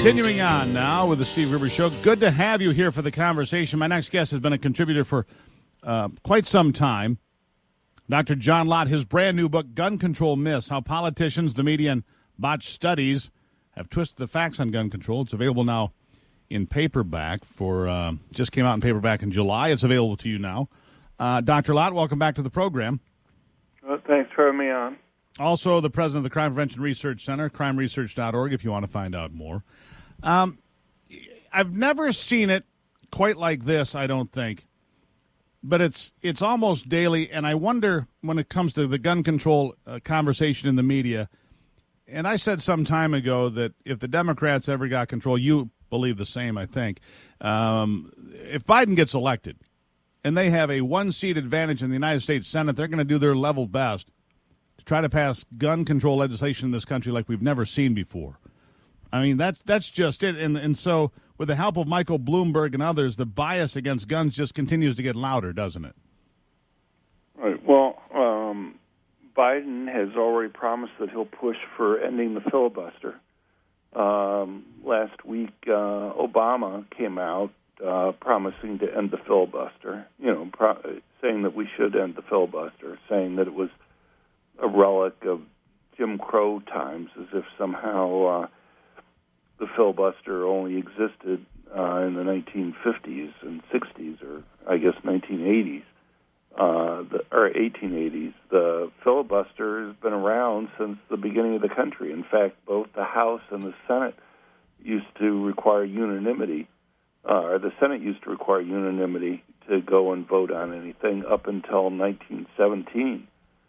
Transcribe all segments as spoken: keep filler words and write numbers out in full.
Continuing on now with the Steve Gruber Show. Good to have you here for the conversation. My next guest has been a contributor for uh, quite some time. Doctor John Lott, his brand new book, Gun Control Myths, How Politicians, the Media, and Botched Studies Have Twisted the Facts on Gun Control. It's available now in paperback for, uh, just came out in paperback in July. It's available to you now. Uh, Doctor Lott, welcome back to the program. Well, thanks for having me on. Also, the president of the Crime Prevention Research Center, crime research dot org, if you want to find out more. Um, I've never seen it quite like this, I don't think. But it's it's almost daily, and I wonder when it comes to the gun control uh, conversation in the media, and I said some time ago that if the Democrats ever got control, you believe the same, I think, um, if Biden gets elected and they have a one-seat advantage in the United States Senate, they're going to do their level best to try to pass gun control legislation in this country like we've never seen before. I mean, that's, that's just it, and and so... with the help of Michael Bloomberg and others, the bias against guns just continues to get louder, doesn't it? Right. Well, um, Biden has already promised that he'll push for ending the filibuster. Um, last week, uh, Obama came out uh, promising to end the filibuster, you know, pro- saying that we should end the filibuster, saying that it was a relic of Jim Crow times, as if somehow... Uh, the filibuster only existed uh, in the nineteen fifties and sixties, or I guess nineteen eighties, uh, the, or eighteen eighties. The filibuster has been around since the beginning of the country. In fact, both the House and the Senate used to require unanimity, uh, or the Senate used to require unanimity to go and vote on anything up until nineteen seventeen.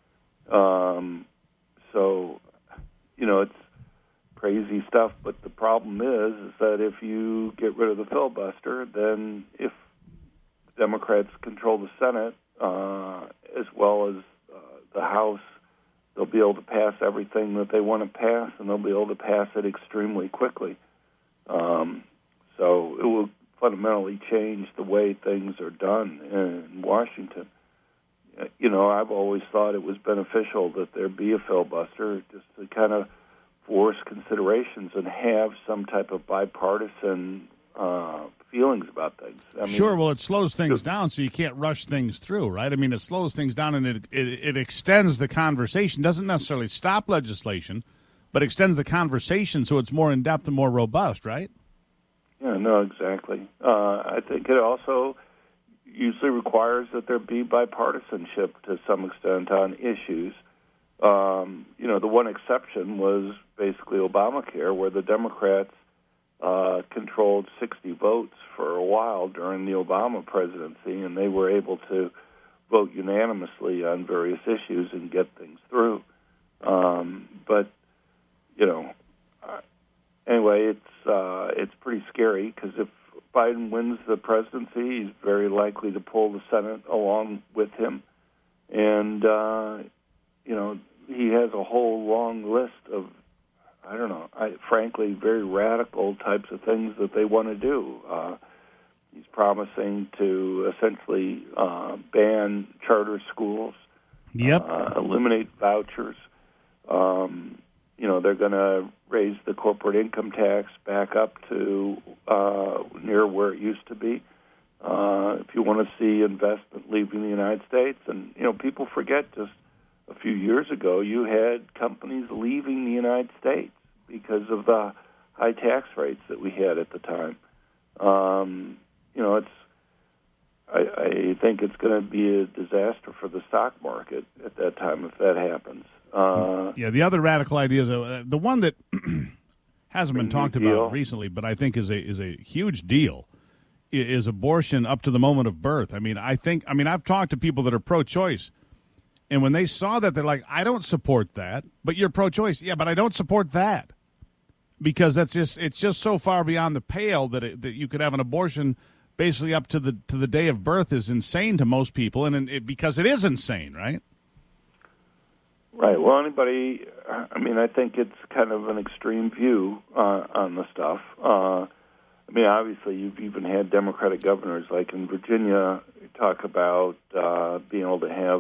Um, so, you know, it's crazy stuff, but the problem is, is that if you get rid of the filibuster, then if Democrats control the Senate uh, as well as uh, the House, they'll be able to pass everything that they want to pass, and they'll be able to pass it extremely quickly. Um, so it will fundamentally change the way things are done in Washington. You know, I've always thought it was beneficial that there be a filibuster just to kind of force considerations and have some type of bipartisan uh, feelings about things. I mean, sure, well, it slows things down so you can't rush things through, right? I mean, it slows things down and it, it, it extends the conversation. Doesn't necessarily stop legislation, but extends the conversation so it's more in-depth and more robust, right? Yeah, no, exactly. Uh, I think it also usually requires that there be bipartisanship to some extent on issues. Um, you know, the one exception was basically Obamacare, where the Democrats uh, controlled sixty votes for a while during the Obama presidency, and they were able to vote unanimously on various issues and get things through. Um, but, you know, uh, anyway, it's uh, it's pretty scary because if Biden wins the presidency, he's very likely to pull the Senate along with him, and uh, you know, he has a whole long list of, I don't know, I, frankly, very radical types of things that they want to do. Uh, he's promising to essentially uh, ban charter schools, yep, uh, eliminate vouchers. Um, you know, they're going to raise the corporate income tax back up to uh, near where it used to be. Uh, if you want to see investment leaving the United States, and, you know, people forget just a few years ago, you had companies leaving the United States because of the high tax rates that we had at the time. Um, you know, it's. I, I think it's going to be a disaster for the stock market at that time if that happens. Uh, yeah, the other radical idea is uh, the one that hasn't been talked deal. about recently, but I think is a is a huge deal. Is abortion up to the moment of birth. I mean, I think. I mean, I've talked to people that are pro-choice. And when they saw that, they're like, I don't support that, but you're pro-choice. Yeah, but I don't support that because that's just it's just so far beyond the pale that it, that you could have an abortion basically up to the to the day of birth is insane to most people, and it, because it is insane, right? Right. Well, anybody, I mean, I think it's kind of an extreme view uh, on the stuff. Uh, I mean, obviously, you've even had Democratic governors, like in Virginia, talk about uh, being able to have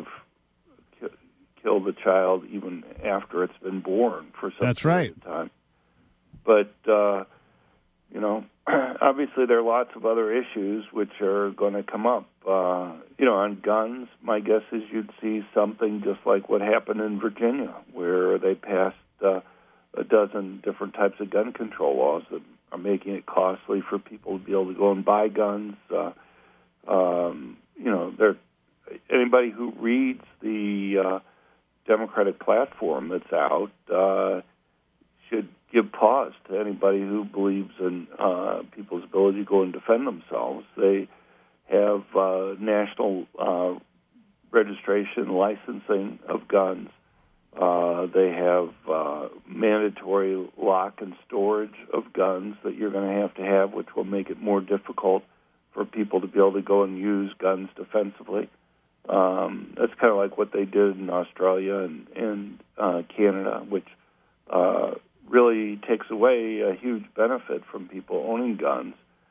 kill the child even after it's been born for some That's period right. of time. But, uh, you know, obviously there are lots of other issues which are going to come up. Uh, you know, on guns, my guess is you'd see something just like what happened in Virginia, where they passed uh, a dozen different types of gun control laws that are making it costly for people to be able to go and buy guns. Uh, um, you know, there. Anybody who reads the uh, Democratic platform that's out uh, should give pause to anybody who believes in uh, people's ability to go and defend themselves. They have uh, national uh, registration licensing of guns. Uh, they have uh, mandatory lock and storage of guns that you're going to have to have, which will make it more difficult for people to be able to go and use guns defensively. Um, that's kind of like what they did in Australia and, and uh, Canada, which uh, really takes away a huge benefit from people owning guns.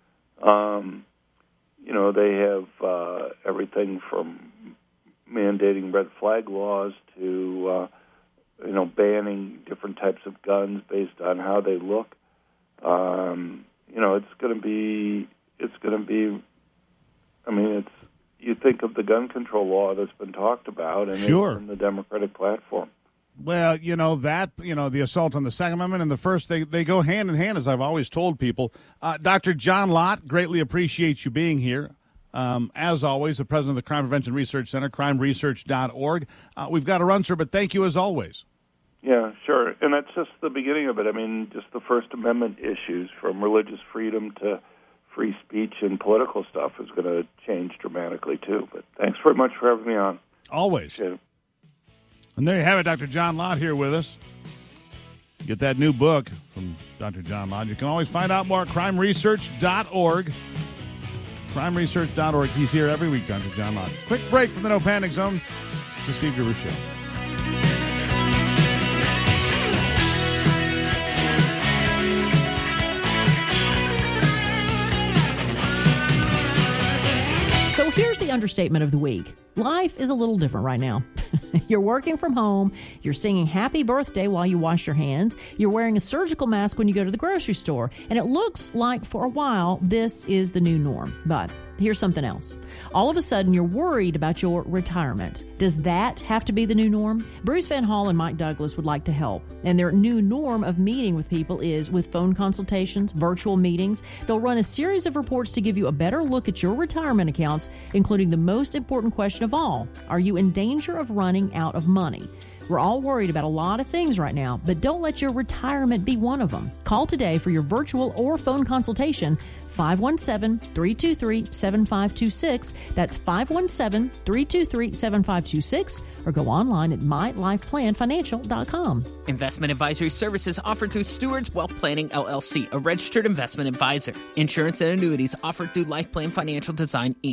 Um, you know, they have uh, everything from mandating red flag laws to, uh, you know, banning different types of guns based on how they look. Um, you know, it's going to be, it's going to be, I mean, it's, you think of the gun control law that's been talked about and sure. it's in the Democratic platform. Well, you know, that, you know, the assault on the Second Amendment and the First, they, they go hand in hand, as I've always told people. Uh, Doctor John Lott, greatly appreciate you being here. Um, as always, the president of the Crime Prevention Research Center, crime research dot org. Uh, we've got to run, sir, but thank you as always. Yeah, sure. And that's just the beginning of it. I mean, just the First Amendment issues, from religious freedom to free speech and political stuff, is going to change dramatically, too. But thanks very much for having me on. Always. And there you have it, Doctor John Lott here with us. Get that new book from Doctor John Lott. You can always find out more at crime research dot org. crime research dot org. He's here every week, Doctor John Lott. Quick break from the No Panic Zone. This is Steve Gruber Show. So here's the understatement of the week. Life is a little different right now. You're working from home. You're singing happy birthday while you wash your hands. You're wearing a surgical mask when you go to the grocery store. And it looks like for a while this is the new norm. But here's something else. All of a sudden you're worried about your retirement. Does that have to be the new norm? Bruce Van Hall and Mike Douglas would like to help. And their new norm of meeting with people is with phone consultations, virtual meetings. They'll run a series of reports to give you a better look at your retirement accounts, including the most important question of all. Are you in danger of running out of money? We're all worried about a lot of things right now, but don't let your retirement be one of them. Call today for your virtual or phone consultation, five one seven, three two three, seven five two six. That's five one seven, three two three, seven five two six, or go online at my life plan financial dot com. Investment advisory services offered through Stewards Wealth Planning, L L C, a registered investment advisor. Insurance and annuities offered through Life Plan Financial Design, Incorporated.